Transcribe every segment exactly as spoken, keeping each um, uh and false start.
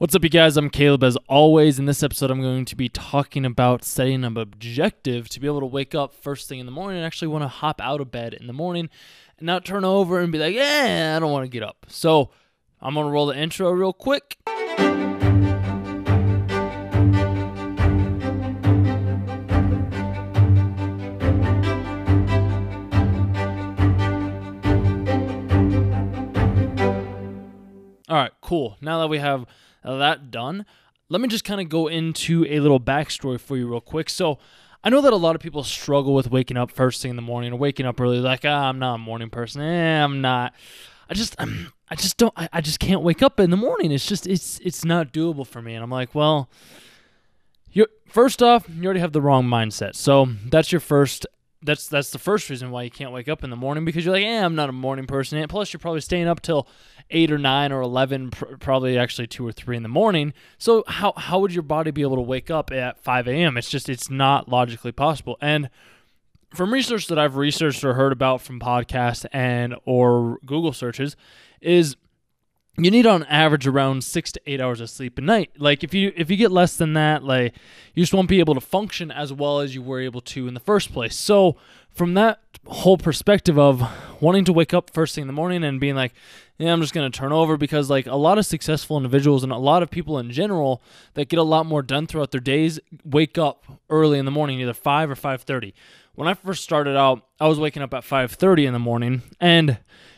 What's up, you guys? I'm Caleb, as always. In this episode, I'm going to be talking about setting an objective to be able to wake up first thing in the morning and actually want to hop out of bed in the morning and not turn over and be like, yeah, I don't want to get up. So I'm going to roll the intro real quick. All right, cool. Now that we have that done, let me just kind of go into a little backstory for you real quick. So I know that a lot of people struggle with waking up first thing in the morning or waking up early, like, ah, I'm not a morning person. Eh, I'm not. I just, I'm, I just don't, I, I just can't wake up in the morning. It's just, it's, it's not doable for me. And I'm like, well, you first off, you already have the wrong mindset. So that's your first That's that's the first reason why you can't wake up in the morning, because you're like, eh, I'm not a morning person. And plus, you're probably staying up till eight or nine or eleven, pr- probably actually two or three in the morning. So how how would your body be able to wake up at five a.m.? It's just, it's not logically possible. And from research that I've researched or heard about from podcasts and or Google searches is you need on average around six to eight hours of sleep a night. Like if you if you get less than that, like you just won't be able to function as well as you were able to in the first place. So from that whole perspective of wanting to wake up first thing in the morning and being like, yeah, I'm just going to turn over, because like a lot of successful individuals and a lot of people in general that get a lot more done throughout their days wake up early in the morning, either five or five thirty. When I first started out, I was waking up at five thirty in the morning, and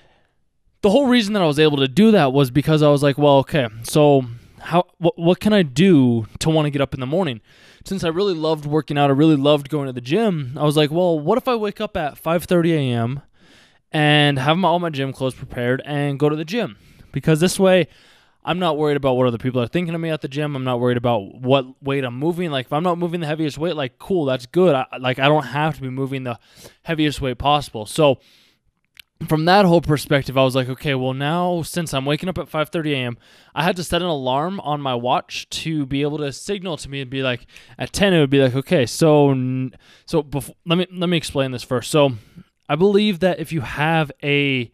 the whole reason that I was able to do that was because I was like, well, okay, so how what, what can I do to want to get up in the morning? Since I really loved working out, I really loved going to the gym, I was like, well, what if I wake up at five thirty a.m. and have my, all my gym clothes prepared and go to the gym? Because this way, I'm not worried about what other people are thinking of me at the gym. I'm not worried about what weight I'm moving. Like, if I'm not moving the heaviest weight, like, cool, that's good. I, like, I don't have to be moving the heaviest weight possible. So from that whole perspective, I was like, okay, well now, since I'm waking up at five thirty a.m., I had to set an alarm on my watch to be able to signal to me and be like, at ten, it would be like, okay, so so before, let me let me explain this first. So I believe that if you have a,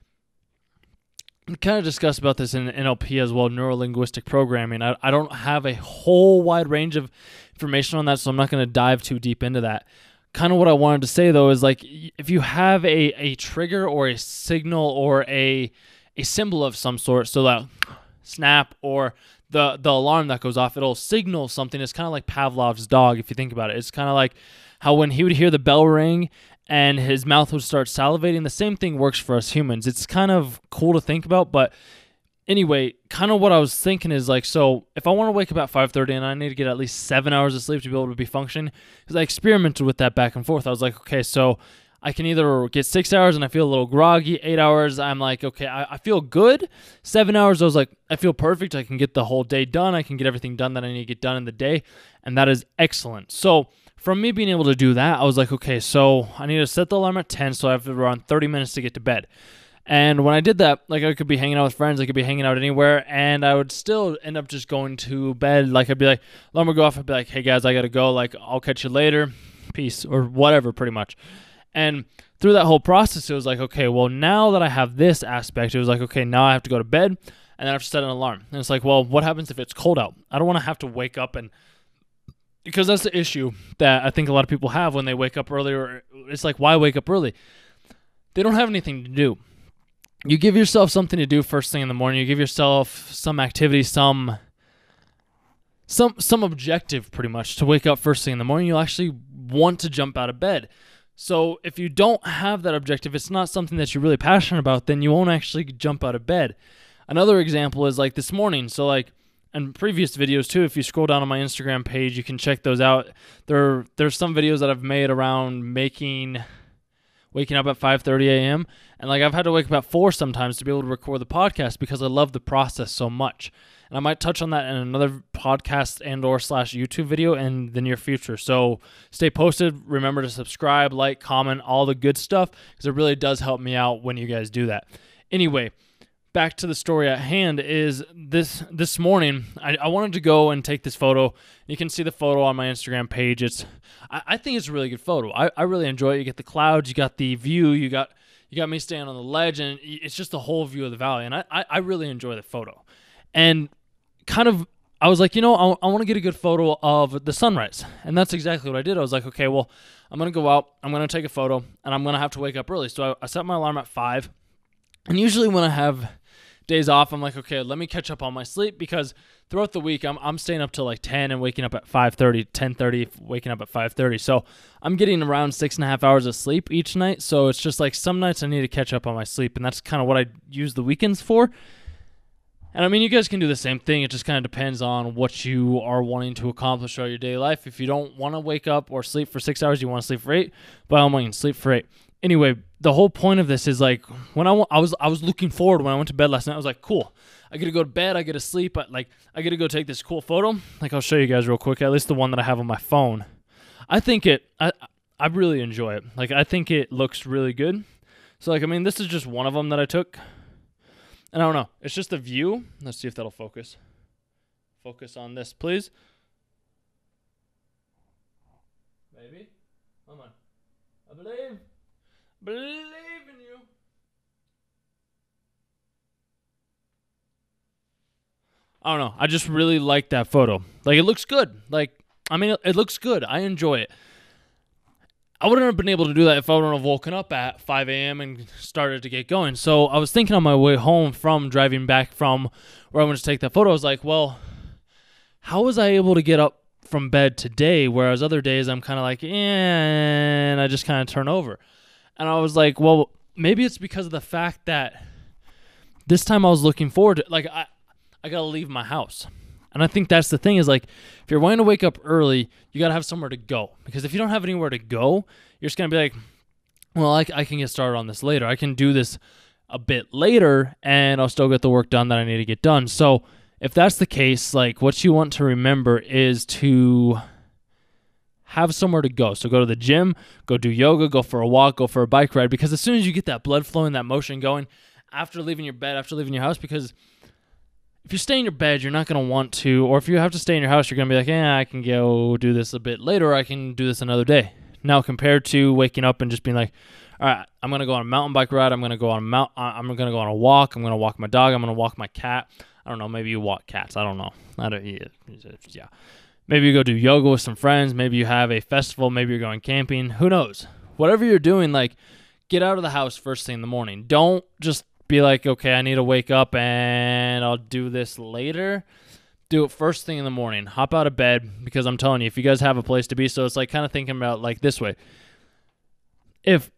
we kind of discussed about this in N L P as well, neuro-linguistic programming. I, I don't have a whole wide range of information on that, so I'm not going to dive too deep into that. Kind of what I wanted to say, though, is like if you have a, a trigger or a signal or a a symbol of some sort, so that snap or the, the alarm that goes off, it'll signal something. It's kind of like Pavlov's dog, if you think about it. It's kind of like how when he would hear the bell ring and his mouth would start salivating, the same thing works for us humans. It's kind of cool to think about, but anyway, kind of what I was thinking is like, so if I want to wake up at five thirty and I need to get at least seven hours of sleep to be able to be functioning, because I experimented with that back and forth. I was like, okay, so I can either get six hours and I feel a little groggy, eight hours, I'm like, okay, I, I feel good. Seven hours, I was like, I feel perfect. I can get the whole day done. I can get everything done that I need to get done in the day, and that is excellent. So from me being able to do that, I was like, okay, so I need to set the alarm at ten, so I have around thirty minutes to get to bed. And when I did that, like I could be hanging out with friends, I could be hanging out anywhere, and I would still end up just going to bed. Like I'd be like, alarm would go off, I'd be like, hey guys, I gotta go, like I'll catch you later, peace, or whatever, pretty much. And through that whole process, it was like, okay, well now that I have this aspect, it was like, okay, now I have to go to bed, and then I have to set an alarm. And it's like, well, what happens if it's cold out? I don't want to have to wake up, and because that's the issue that I think a lot of people have when they wake up early, or it's like, why wake up early? They don't have anything to do. You give yourself something to do first thing in the morning. You give yourself some activity, some some some objective pretty much to wake up first thing in the morning. You'll actually want to jump out of bed. So if you don't have that objective, it's not something that you're really passionate about, then you won't actually jump out of bed. Another example is like this morning. So like in previous videos too, if you scroll down on my Instagram page, you can check those out. There there's some videos that I've made around making waking up at five thirty a.m. And like I've had to wake up at four sometimes to be able to record the podcast because I love the process so much. And I might touch on that in another podcast and or slash YouTube video in the near future. So stay posted. Remember to subscribe, like, comment, all the good stuff, because it really does help me out when you guys do that. Anyway, back to the story at hand is this this morning, I, I wanted to go and take this photo. You can see the photo on my Instagram page. It's I, I think it's a really good photo. I, I really enjoy it. You get the clouds, you got the view, you got you got me standing on the ledge, and it's just the whole view of the valley. And I, I, I really enjoy the photo. And kind of, I was like, you know, I, I want to get a good photo of the sunrise. And that's exactly what I did. I was like, okay, well, I'm going to go out, I'm going to take a photo, and I'm going to have to wake up early. So I, I set my alarm at five. And usually when I have days off, I'm like, okay, let me catch up on my sleep, because throughout the week, I'm I'm staying up till like ten and waking up at five thirty, ten thirty, waking up at five thirty. So I'm getting around six and a half hours of sleep each night. So it's just like some nights I need to catch up on my sleep, and that's kind of what I use the weekends for. And I mean, you guys can do the same thing. It just kind of depends on what you are wanting to accomplish throughout your daily life. If you don't want to wake up or sleep for six hours, you want to sleep for eight, by all means, sleep for eight. Anyway, the whole point of this is like when I, w- I was I was looking forward when I went to bed last night. I was like, cool, I get to go to bed, I get to sleep, but like I get to go take this cool photo. Like I'll show you guys real quick, at least the one that I have on my phone. I think it, I I really enjoy it. Like I think it looks really good. So like I mean, this is just one of them that I took, and I don't know, it's just a view. Let's see if that'll focus. Focus on this, please. Maybe. Come on. I believe. Believe in you. I don't know. I just really like that photo. Like, it looks good. Like, I mean, it, it looks good. I enjoy it. I wouldn't have been able to do that if I wouldn't have woken up at five a.m. and started to get going. So I was thinking on my way home from driving back from where I went to take that photo, I was like, well, how was I able to get up from bed today, whereas other days I'm kind of like, eh, and I just kind of turn over. And I was like, well, maybe it's because of the fact that this time I was looking forward to, like, I, I got to leave my house. And I think that's the thing is, like, if you're wanting to wake up early, you got to have somewhere to go. Because if you don't have anywhere to go, you're just going to be like, well, I, I can get started on this later. I can do this a bit later, and I'll still get the work done that I need to get done. So if that's the case, like, what you want to remember is to have somewhere to go. So go to the gym, go do yoga, go for a walk, go for a bike ride, because as soon as you get that blood flowing, that motion going after leaving your bed, after leaving your house, because if you stay in your bed, you're not going to want to, or if you have to stay in your house, you're going to be like, yeah, I can go do this a bit later, or I can do this another day. Now, compared to waking up and just being like, all right, I'm going to go on a mountain bike ride, I'm going to go on a mount, I'm going to go on a walk, I'm going to walk my dog, I'm going to walk my cat. I don't know, maybe you walk cats, I don't know. I don't, yeah. Maybe you go do yoga with some friends. Maybe you have a festival. Maybe you're going camping. Who knows? Whatever you're doing, like, get out of the house first thing in the morning. Don't just be like, okay, I need to wake up and I'll do this later. Do it first thing in the morning. Hop out of bed, because I'm telling you, if you guys have a place to be, so it's like kind of thinking about like this way. If,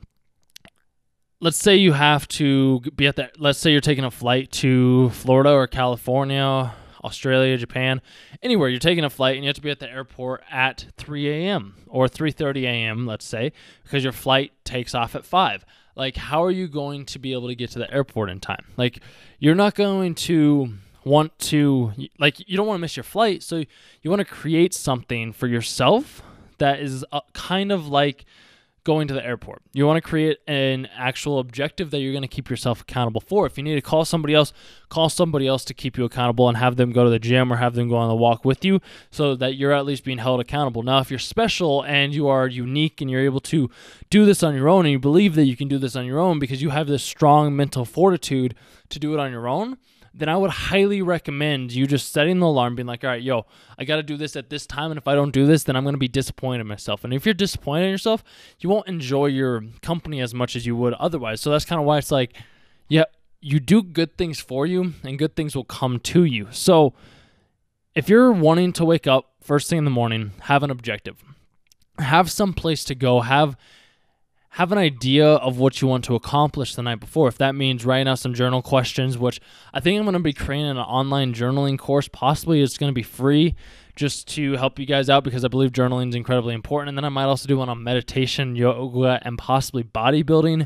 let's say you have to be at that, let's say you're taking a flight to Florida or California, Australia, Japan, anywhere, you're taking a flight and you have to be at the airport at three a.m. or three thirty a.m., let's say, because your flight takes off at five. Like, how are you going to be able to get to the airport in time? Like, you're not going to want to, like, you don't want to miss your flight, so you want to create something for yourself that is uh, kind of like going to the airport. You want to create an actual objective that you're going to keep yourself accountable for. If you need to call somebody else, call somebody else to keep you accountable and have them go to the gym or have them go on the walk with you so that you're at least being held accountable. Now, if you're special and you are unique and you're able to do this on your own and you believe that you can do this on your own because you have this strong mental fortitude to do it on your own, then I would highly recommend you just setting the alarm, being like, all right, yo, I got to do this at this time, and if I don't do this, then I'm going to be disappointed in myself. And if you're disappointed in yourself, you won't enjoy your company as much as you would otherwise. So that's kind of why it's like, yeah, you do good things for you, and good things will come to you. So if you're wanting to wake up first thing in the morning, have an objective. Have some place to go. Have Have an idea of what you want to accomplish the night before. If that means writing out some journal questions, which I think I'm going to be creating an online journaling course. Possibly it's going to be free just to help you guys out because I believe journaling is incredibly important. And then I might also do one on meditation, yoga, and possibly bodybuilding.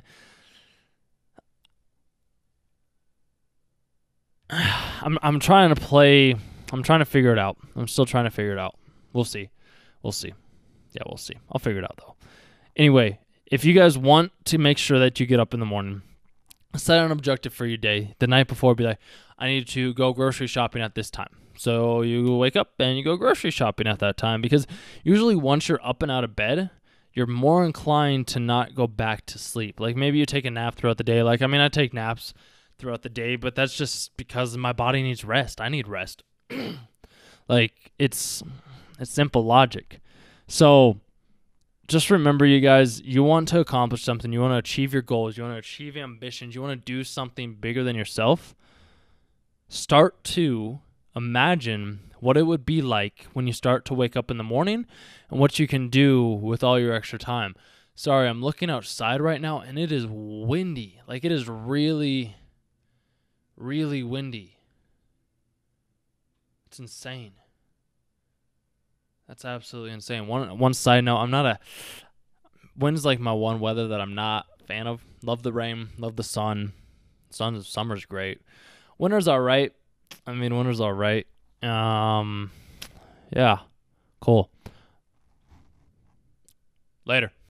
I'm I'm trying to play. I'm trying to figure it out. I'm still trying to figure it out. We'll see. We'll see. Yeah, we'll see. I'll figure it out though. Anyway, if you guys want to make sure that you get up in the morning, set an objective for your day. The night before, be like, I need to go grocery shopping at this time. So you wake up and you go grocery shopping at that time, because usually once you're up and out of bed, you're more inclined to not go back to sleep. Like maybe you take a nap throughout the day. Like, I mean, I take naps throughout the day, but that's just because my body needs rest. I need rest. Like, it's it's simple logic. So just remember, you guys, you want to accomplish something. You want to achieve your goals. You want to achieve ambitions. You want to do something bigger than yourself. Start to imagine what it would be like when you start to wake up in the morning and what you can do with all your extra time. Sorry, I'm looking outside right now, and it is windy. Like, it is really, really windy. It's insane. That's absolutely insane. One one side note, I'm not a wind's like my one weather that I'm not a fan of. Love the rain, love the sun. Sun summer's great. Winter's all right. I mean, winter's all right. Um, yeah, cool. Later.